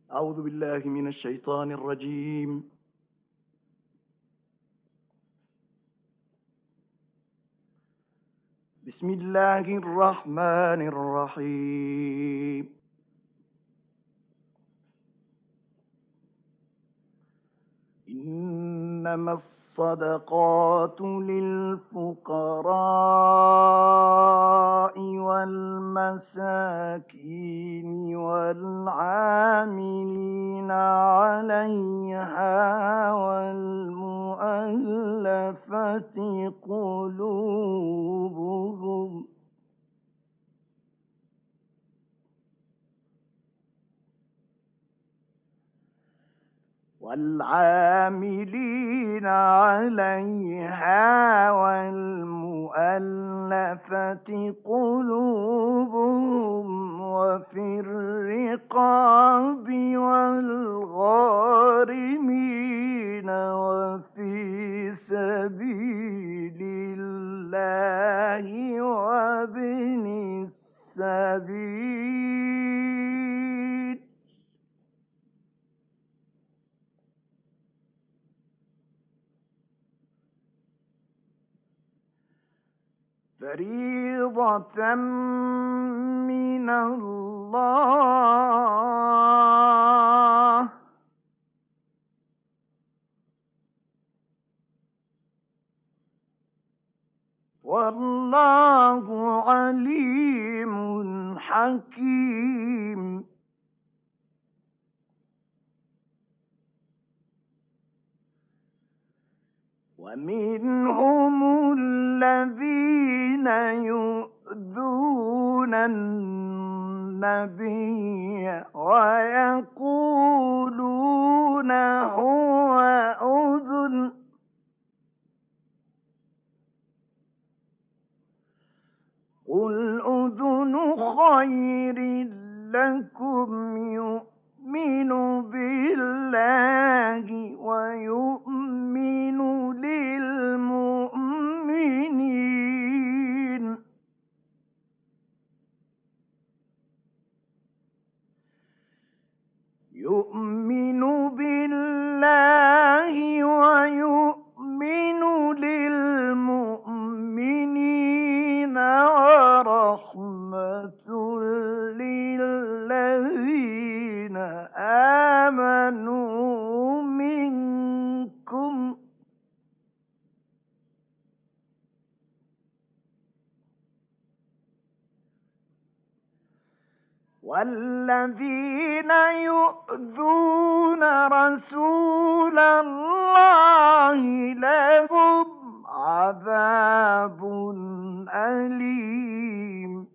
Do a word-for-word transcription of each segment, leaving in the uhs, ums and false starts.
أعوذ بالله من الشيطان الرجيم. بسم الله الرحمن الرحيم. إنما الصدقات للفقراء والمساكين والعاملين عليها والمؤلفة قلوبهم والعاملين عليها والمؤلفة قلوبهم وفي الرقاب والغارمين وفي سبيل الله وابن السبيل فريضة من الله، والله عليم حكيم. ومنهم الذين يؤذون النبي ويقولون هو أذن قل أذن خير لكم يؤمن بالله ويؤمن للمؤمنين يؤمن بالله ويؤمن للمؤمنين ورحمة للذين آمنوا منكم والذين يؤذون رسول الله لهم عذاب أليم.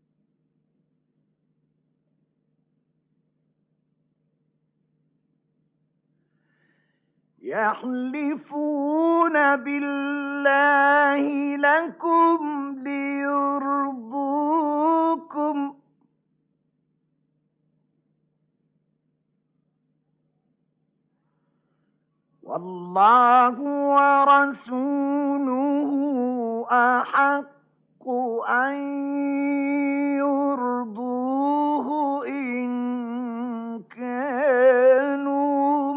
يحلفون بالله لكم ليرضوكم والله ورسوله أحق أن يرضوه إن كانوا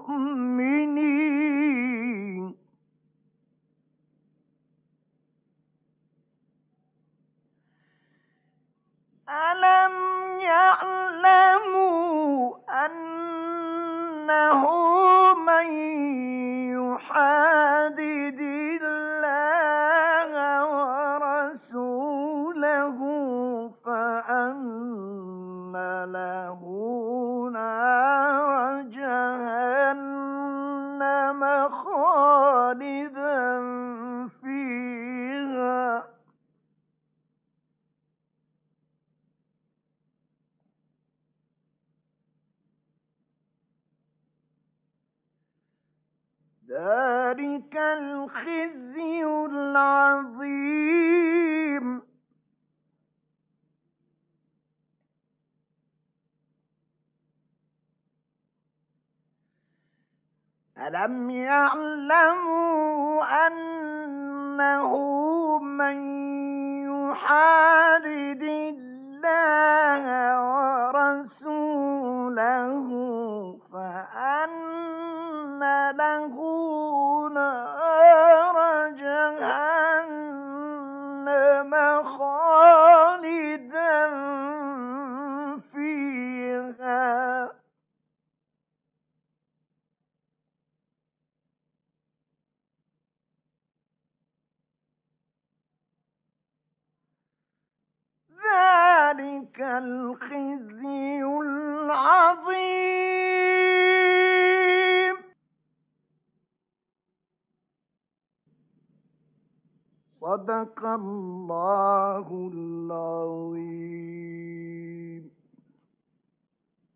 مؤمنين. ألم يعلموا أنه من يحادد الله ورسوله فأن له نار جهنم خالدا فيها ذلك الخزي العظيم. ألم يعلموا أنه من يحادد الله ورسوله الخزي العظيم. صدق الله العظيم.